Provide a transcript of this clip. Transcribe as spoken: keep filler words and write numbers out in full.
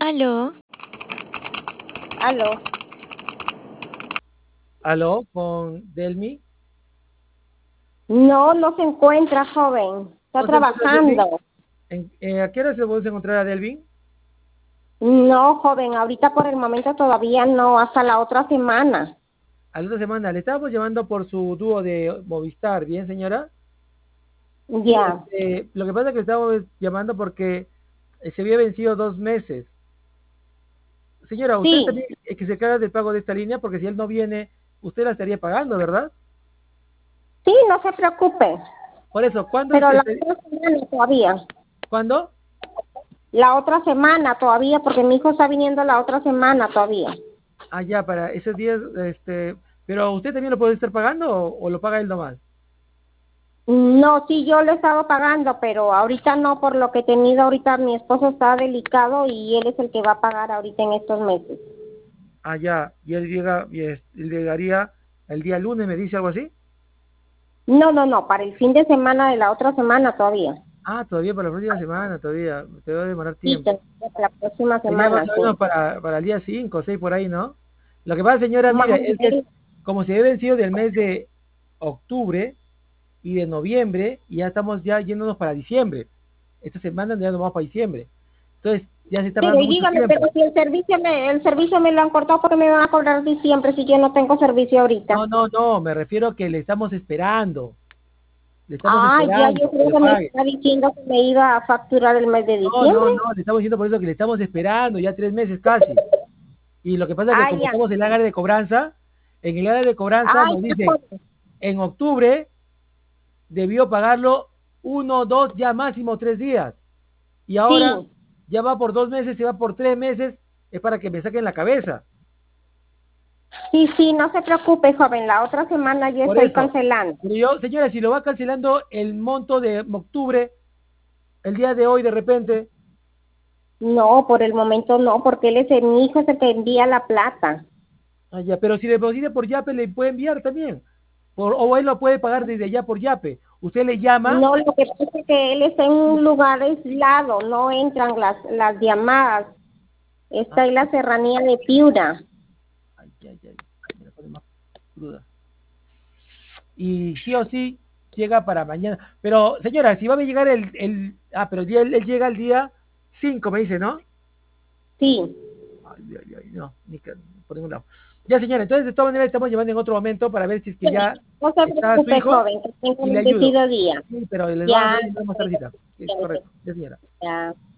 Aló, Aló. Aló, con Delmi. No, no se encuentra, joven. Está ¿No se encuentra Delvin? trabajando. ¿En- eh, ¿A qué hora se puede encontrar a Delvin? No, joven, ahorita por el momento todavía no, hasta la otra semana. A la otra semana. Le estábamos llamando por su dúo de Movistar, ¿bien, señora? Ya. Este, lo que pasa es que le estábamos llamando porque eh, se había vencido dos meses. Señora, usted Sí, también es que se encarga del pago de esta línea porque si él no viene, usted la estaría pagando, ¿verdad? sí, no se preocupe. Por eso, ¿cuándo es Pero la este? otra semana todavía. ¿Cuándo? La otra semana todavía, porque mi hijo está viniendo la otra semana todavía. Ah, ya, para esos días, este, pero usted también lo puede estar pagando o, o lo paga él nomás. No, sí, yo le he estado pagando, pero ahorita no, por lo que he tenido ahorita, mi esposo está delicado y él es el que va a pagar ahorita en estos meses. Ah, ya, y él llega, y es- él llegaría el día lunes, me dice algo así. No, no, no, para el fin de semana de la otra semana todavía. Ah, todavía para la próxima semana, todavía, te va a demorar Sí, tiempo. todavía para la próxima Sería más semana, o sí. menos para, para el día cinco o seis por ahí, ¿no? Lo que pasa, señora, Más o mire, es que menos. como se debe vencido del mes de octubre y de noviembre, y ya estamos ya yéndonos para diciembre. Esta semana ya nos vamos para diciembre. Entonces, ya se está Pero dando y mucho dígame, pero tiempo. si el servicio me, el servicio me lo han cortado, porque me van a cobrar diciembre si yo no tengo servicio No, ahorita? no, no, me refiero a que le estamos esperando. Le estamos Ah, ya, yo esperando que creo lo que me pague. está diciendo que me iba a facturar el mes de No, no, diciembre. no, le estamos diciendo por eso que le estamos esperando ya tres meses casi. Y lo que pasa es que Ah, como ya. estamos en el área de cobranza, en el área de cobranza Ah, nos ya, dicen, joven. en octubre debió pagarlo uno, dos, ya máximo tres días. Y ahora Sí, ya va por dos meses, se va por tres meses, es para que me saquen la cabeza. sí, sí, no se preocupe, joven. La otra semana yo Por estoy eso. cancelando. Pero yo, señora, si lo va cancelando el monto de octubre, el día de hoy de repente, No, por el momento no, porque él es el, mi hijo es el que envía la plata. ah, ya, pero si le deposita por Yape, le puede enviar también. Por, o él lo puede pagar desde allá por Yape. Usted le llama. No, lo que pasa es que él está en un lugar aislado, no entran las, las llamadas. Ah, Está en la serranía de Piura. ay, ay, ay, me la pone más cruda. Y sí o sí llega para mañana. Pero, señora, si va a llegar el, el ah, pero el día- él, él llega el día cinco me dice, ¿no? Sí. Ay, ay, ay, no, ni que, por ningún lado. Ya, señora, entonces de todas maneras estamos llevando en otro momento para ver si es que Sí, ya no se está su preocupe, hijo joven, que tenga y le un ayudo. bendecido día. Sí, pero les vamos a Ya, dar más tardecita. Sí, correcto. Ya, señora. ya.